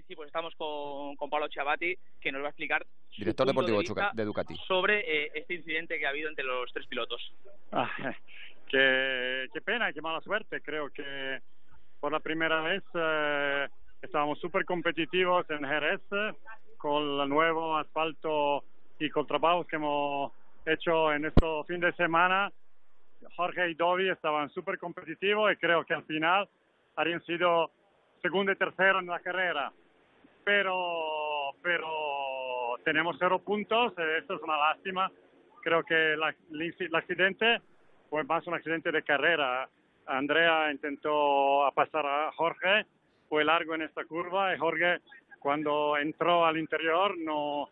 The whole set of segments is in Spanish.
sí, pues estamos con Paolo Ciabatti, que nos va a explicar director deportivo de Ducati sobre este incidente que ha habido entre los tres pilotos. Qué pena, qué mala suerte. Creo que por la primera vez estábamos súper competitivos en Jerez con el nuevo asfalto y con trabajos que hemos hecho en estos fin de semana. Jorge y Dovi estaban súper competitivos y creo que al final habrían sido segundo y tercero en la carrera. Pero tenemos 0 puntos, esto es una lástima. Creo que el accidente fue más un accidente de carrera. Andrea intentó pasar a Jorge, fue largo en esta curva y Jorge cuando entró al interior no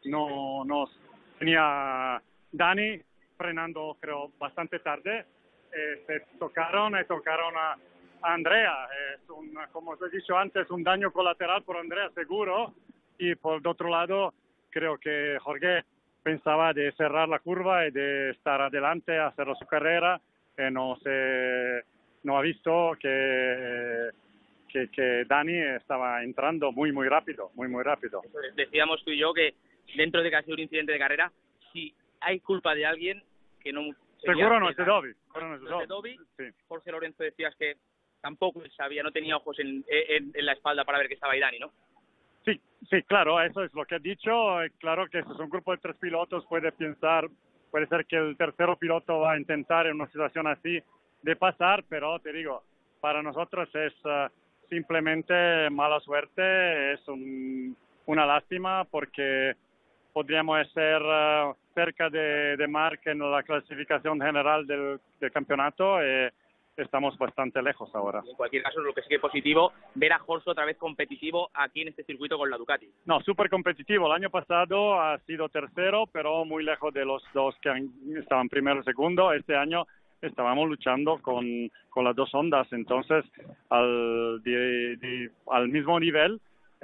tenía Dani frenando creo bastante tarde. Se tocaron a Andrea. Es como os he dicho antes, un daño colateral por Andrea seguro. Y por el otro lado, creo que Jorge pensaba de cerrar la curva y de estar adelante, hacer su carrera. No ha visto que Dani estaba entrando muy rápido. Decíamos tú y yo que dentro de que ha sido un incidente de carrera, si hay culpa de alguien, que no... Seguro no es de Dovi. Sí. Jorge Lorenzo, decías que tampoco sabía, no tenía ojos en la espalda para ver que estaba ahí Dani, ¿no? Sí, claro, eso es lo que he dicho. Claro que si es un grupo de 3 pilotos, puede ser que el tercero piloto va a intentar en una situación así de pasar, pero te digo, para nosotros es simplemente mala suerte, es una lástima porque podríamos ser cerca de Marc en la clasificación general del campeonato. Estamos bastante lejos ahora. En cualquier caso, lo que sí que es positivo, ver a Jorge otra vez competitivo aquí en este circuito con la Ducati. No, súper competitivo. El año pasado ha sido tercero, pero muy lejos de los dos que estaban primero y segundo. Este año estábamos luchando con las 2 Hondas, entonces al mismo nivel,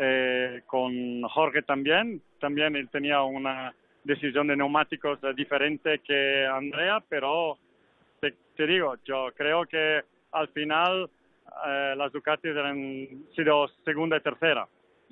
con Jorge también él tenía una decisión de neumáticos diferente que Andrea, pero te digo, yo creo que al final las Ducati han sido segunda y tercera.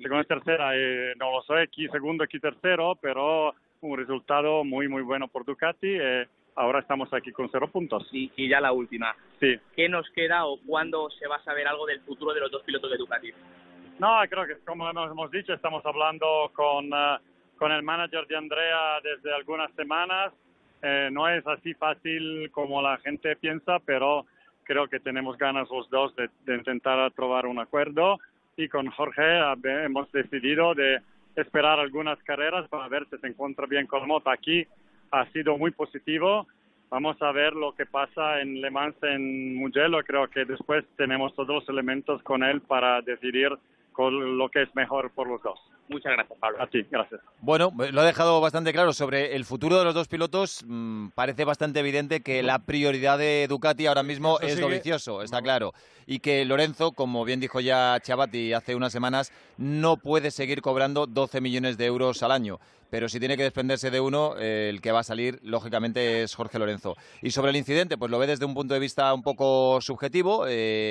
No lo sé, aquí segundo, aquí tercero, pero un resultado muy bueno por Ducati. Ahora estamos aquí con 0 puntos. Y ya la última. Sí. ¿Qué nos queda o cuándo se va a saber algo del futuro de los 2 pilotos de Ducati? No, creo que como hemos dicho, estamos hablando con el manager de Andrea desde algunas semanas. No es así fácil como la gente piensa, pero creo que tenemos ganas los dos de intentar trobar un acuerdo. Y con Jorge hemos decidido de esperar algunas carreras para ver si se encuentra bien con la moto. Aquí ha sido muy positivo. Vamos a ver lo que pasa en Le Mans en Mugello. Creo que después tenemos todos los elementos con él para decidir con lo que es mejor por los dos. Muchas gracias, Pablo. A ti, gracias. Bueno, lo ha dejado bastante claro sobre el futuro de los 2 pilotos. Parece bastante evidente que la prioridad de Ducati ahora mismo es Dovizioso, está claro. Y que Lorenzo, como bien dijo ya Ciabatti hace unas semanas, no puede seguir cobrando 12 millones de euros al año. Pero si tiene que desprenderse de uno, el que va a salir, lógicamente, es Jorge Lorenzo. Y sobre el incidente, pues lo ve desde un punto de vista un poco subjetivo.